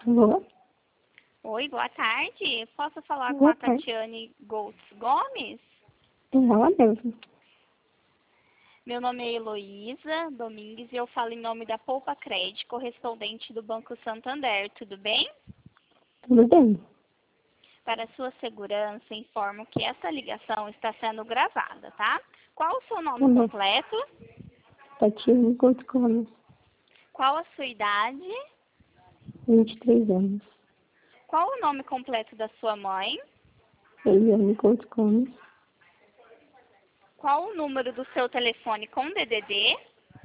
Alô? Oi, boa tarde. Posso falar com Boa a tarde. Tatiane Goltz Gomes? É ela mesmo. Meu nome é Heloísa Domingues e eu falo em nome da Poupa Cred, correspondente do Banco Santander. Tudo bem? Tudo bem? Para sua segurança, informo que essa ligação está sendo gravada, tá? Qual o seu nome Tá bom. completo? Tatiana Couto Gomes, Qual a sua idade? 23 anos. Qual o nome completo da sua mãe? Eliane Couto Gomes, Qual o número do seu telefone com DDD?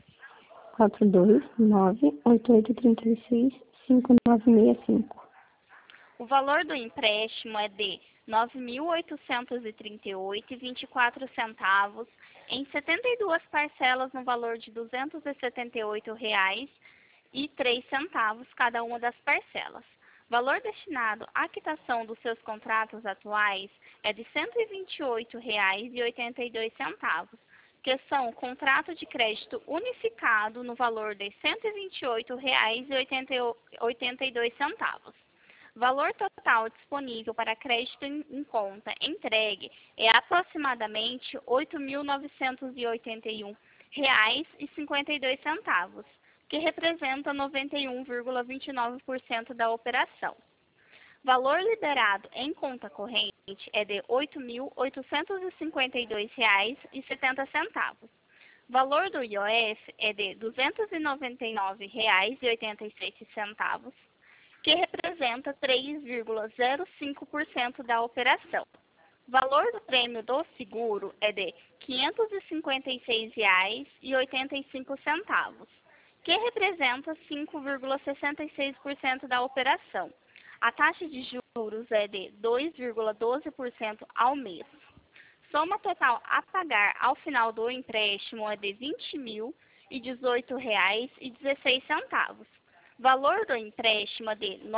42988365965. O valor do empréstimo é de R$ 9.838,24 em 72 parcelas no valor de R$ 278,03 cada uma das parcelas. Valor destinado à quitação dos seus contratos atuais é de R$ 128,82, que são contrato de crédito unificado no valor de R$ 128,82. Valor total disponível para crédito em conta entregue é aproximadamente R$ 8.981,52, que representa 91,29% da operação. Valor liberado em conta corrente é de R$ 8.852,70. Valor do IOF é de R$ 299,87, que representa 3,05% da operação. Valor do prêmio do seguro é de R$ 556,85, que representa 5,66% da operação. A taxa de juros é de 2,12% ao mês. Soma total a pagar ao final do empréstimo é de R$ 20.018,16. Valor do empréstimo é de R$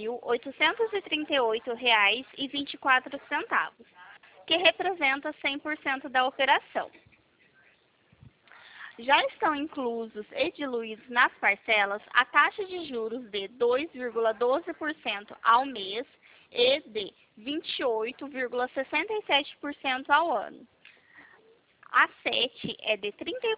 9.838,24, que representa 100% da operação. Já estão inclusos e diluídos nas parcelas a taxa de juros de 2,12% ao mês e de 28,67% ao ano. A 7 é de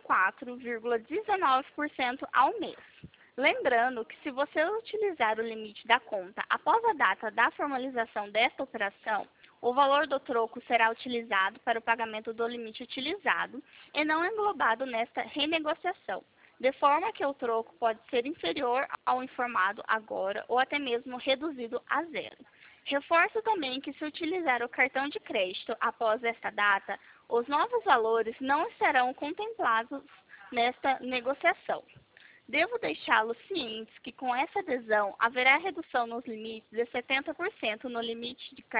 34,19% ao mês. Lembrando que se você utilizar o limite da conta após a data da formalização desta operação, o valor do troco será utilizado para o pagamento do limite utilizado e não englobado nesta renegociação, de forma que o troco pode ser inferior ao informado agora ou até mesmo reduzido a zero. Reforço também que se utilizar o cartão de crédito após esta data, os novos valores não serão contemplados nesta negociação. Devo deixá-los cientes que com essa adesão haverá redução nos limites de 70% no limite de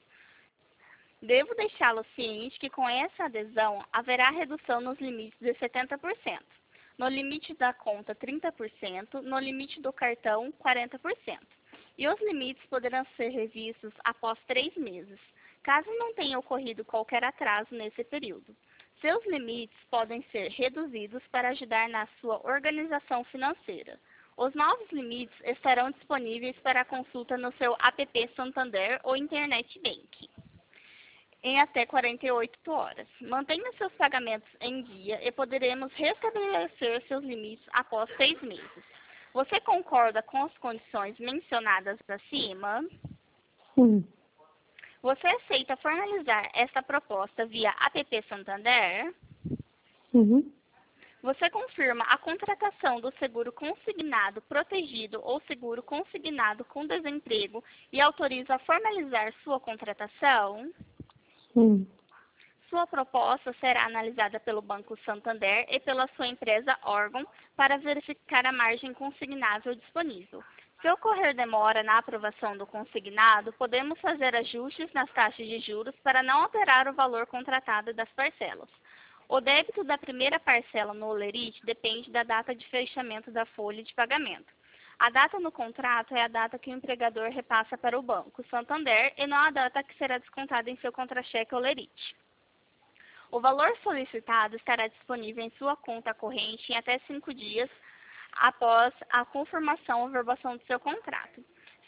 Devo deixá-los cientes que com essa adesão haverá redução nos limites de 70%, no limite da conta 30%, no limite do cartão 40%. E os limites poderão ser revistos após 3 meses, caso não tenha ocorrido qualquer atraso nesse período. Seus limites podem ser reduzidos para ajudar na sua organização financeira. Os novos limites estarão disponíveis para consulta no seu app Santander ou Internet Bank em até 48 horas. Mantenha seus pagamentos em dia e poderemos restabelecer seus limites após 6 meses. Você concorda com as condições mencionadas acima? Sim. Você aceita formalizar esta proposta via app Santander? Sim. Você confirma a contratação do seguro consignado protegido ou seguro consignado com desemprego e autoriza a formalizar sua contratação? Sim. Sua proposta será analisada pelo Banco Santander e pela sua empresa órgão para verificar a margem consignável disponível. Se ocorrer demora na aprovação do consignado, podemos fazer ajustes nas taxas de juros para não alterar o valor contratado das parcelas. O débito da primeira parcela no Olerite depende da data de fechamento da folha de pagamento. A data no contrato é a data que o empregador repassa para o Banco Santander e não a data que será descontada em seu contra-cheque Olerite. O valor solicitado estará disponível em sua conta corrente em até 5 dias após a confirmação ou verbação do seu contrato.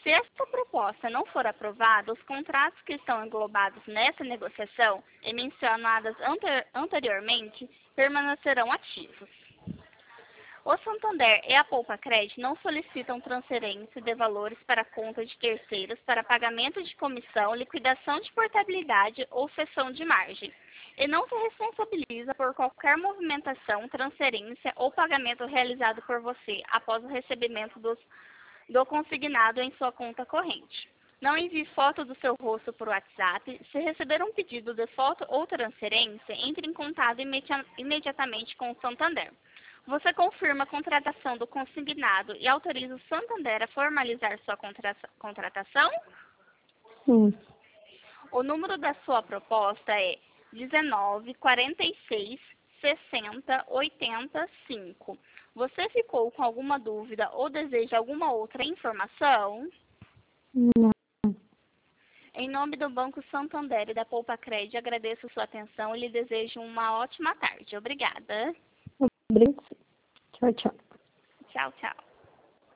Se esta proposta não for aprovada, os contratos que estão englobados nessa negociação e mencionadas anteriormente permanecerão ativos. O Santander e a Poupa-Cred não solicitam transferência de valores para conta de terceiros para pagamento de comissão, liquidação de portabilidade ou cessão de margem, e não se responsabiliza por qualquer movimentação, transferência ou pagamento realizado por você após o recebimento do consignado em sua conta corrente. Não envie foto do seu rosto por WhatsApp. Se receber um pedido de foto ou transferência, entre em contato imediatamente com o Santander. Você confirma a contratação do consignado e autoriza o Santander a formalizar sua contratação? Sim. O número da sua proposta é 19 46 60 85. Você ficou com alguma dúvida ou deseja alguma outra informação? Não. Em nome do Banco Santander e da Poupa-Cred, agradeço sua atenção e lhe desejo uma ótima tarde. Obrigada. Obrigada. Tchau, tchau. Tchau, tchau.